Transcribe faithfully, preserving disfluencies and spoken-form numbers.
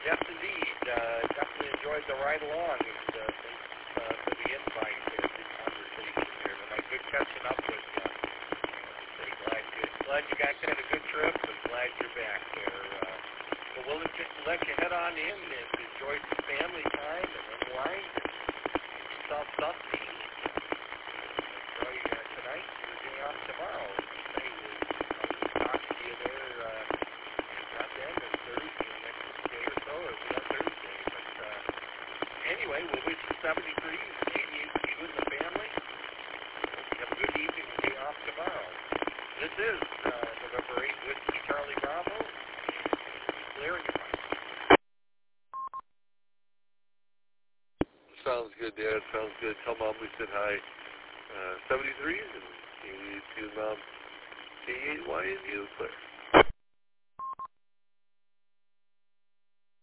Yes, indeed. Uh, definitely enjoyed the ride along. It's, uh, thanks uh, for the invite and the conversation there. Tonight, good catching up with you. Say, glad you, glad you got kind of a good trip, and glad you're back there. Uh, so we'll just let you head on in and enjoy some family time and unwind and get yourself something to eat. Enjoy uh, tonight and your day off tomorrow. Say, we'll talk to you there. Uh, not then, or Thursday, next day or so, or not Thursday. But uh, anyway, we'll wish you seventy-three and eighty-eight to you and the family. Hope you have a good evening and day off tomorrow. This is uh, November eighth, Whiskey Charlie Bravo, and clearing your mind. Sounds good, Dad. Sounds good. Tell Mom we said hi. Uh, seventy-threes and eighty-eight to Mom. eighty-eight Y and you, Claire.